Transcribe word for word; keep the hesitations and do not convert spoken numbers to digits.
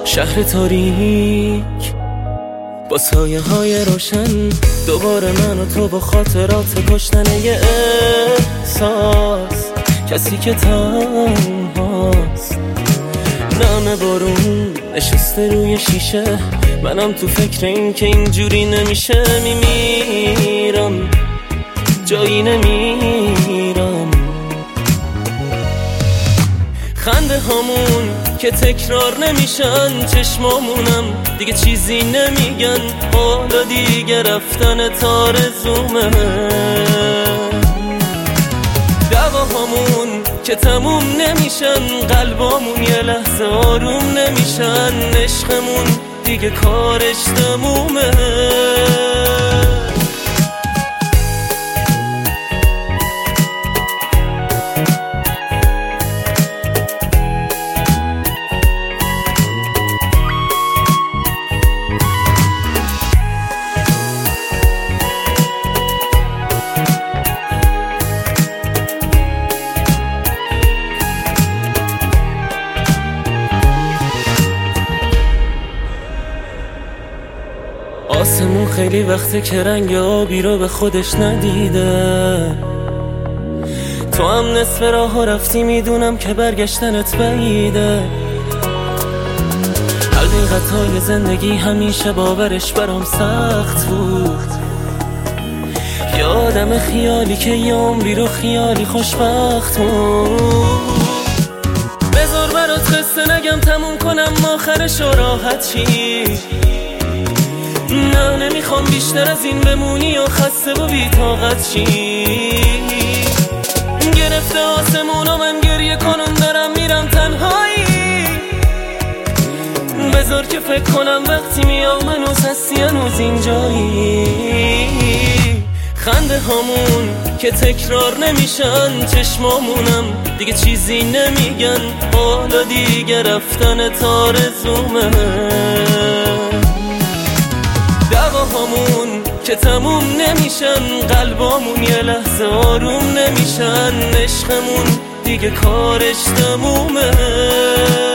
شهر تاریک با سایه های روشن، دوباره من و تو با خاطرات کشتن یه احساس. کسی که تنهاست، نم بارون نشسته روی شیشه، منم تو فکر این که اینجوری نمیشه. میمیرم جایی نمیرم. خنده هامون که تکرار نمیشن، چشمامونم دیگه چیزی نمیگن. حالا دیگه رفتن تارزومه. دعواهامون که تموم نمیشن، قلبامون یه لحظه آروم نمیشن. عشقمون دیگه کارش تمومه. آسمون خیلی وقته که رنگ آبی رو به خودش ندیده. تو هم نصف راه ها رفتی، میدونم که برگشتنت بعیده. حقیقت های زندگی همیشه باورش برام سخت بود. یه آدم خیالی که یه عمری رو خیالی خوشبخت بود. بذار برات قصه نگم تموم کنم آخرش و راحت چی. نه نمیخوام بیشتر از این بمونی و خسته و بی‌طاقت چی. گرفته آسمون و من گریه کنم دارم میرم تنهایی. بذار که فکر کنم وقتی میام هنوز هستی، هنوز اینجایی. خنده هامون که تکرار نمیشن، چشمامونم دیگه چیزی نمیگن. حالا دیگه رفتن تارزومه. دعواهامون که تموم نمیشن، قلبامون یه لحظه آروم نمیشن. عشقمون دیگه کارش تمومه.